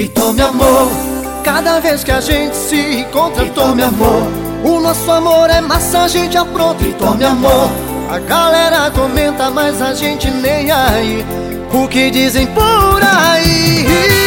e tome amor. Cada vez que a gente se encontra, tome amor. O nosso amor é massa, a gente apronta e tome amor. A galera comenta, mas a gente nem aí. O que dizem por aí?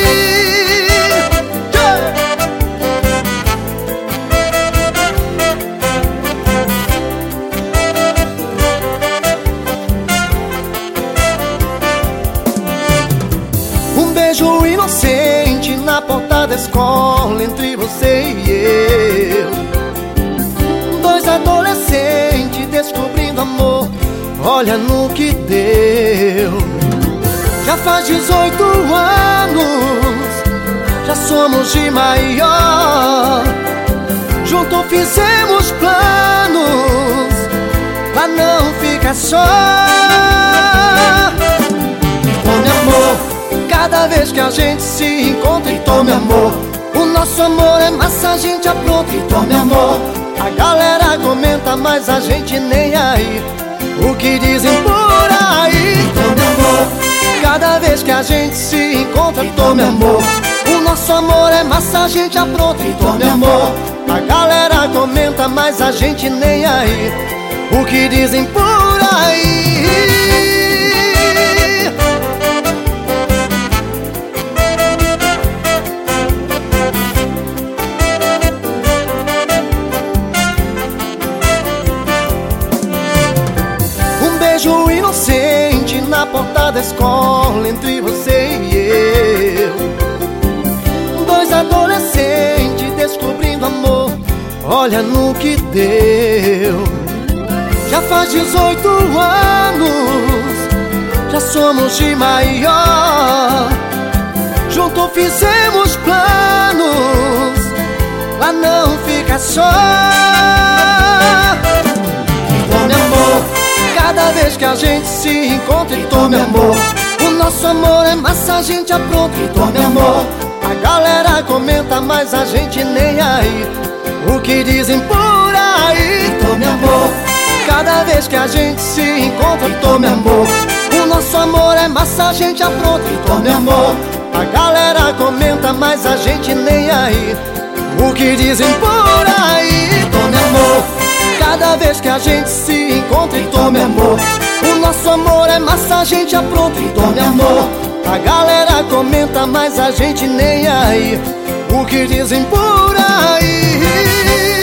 Um beijo inocente na porta da escola, entre você e eu. Dois adolescentes descobrindo amor, olha no que deu. Já faz 18 anos, já somos de maior. Junto fizemos planos pra não ficar só. Tome amor, cada vez que a gente se encontra, e tome amor. O nosso amor é massa, a gente apronta e tome amor. A galera comenta, mas a gente nem aí. O que dizem por aí? Tome amor, cada vez que a gente se encontra, tome amor. O nosso amor é massa, a gente apronta e tome amor. A galera comenta, mas a gente nem aí. O que dizem por aí? Um beijo inocente na porta da escola, entre você e eu. Dois adolescentes descobrindo amor, olha no que deu. Já faz 18 anos, já somos de maior. Junto fizemos planos pra não ficar só. Tome amor, cada vez que a gente se encontra, e tome amor. O nosso amor é massa, a gente apronta e tome amor. A galera comenta, mas a gente nem aí. O que dizem por aí? Tome amor, cada vez que a gente se encontra, e tome amor. O nosso amor é massa, a gente apronta e tome amor. A galera comenta, mas a gente nem aí. O que dizem por aí? Tome amor, cada vez que a gente se encontra, e tome amor. O nosso amor é massa, a gente apronta e tome amor. A galera comenta, mas a gente nem aí. O que dizem por aí?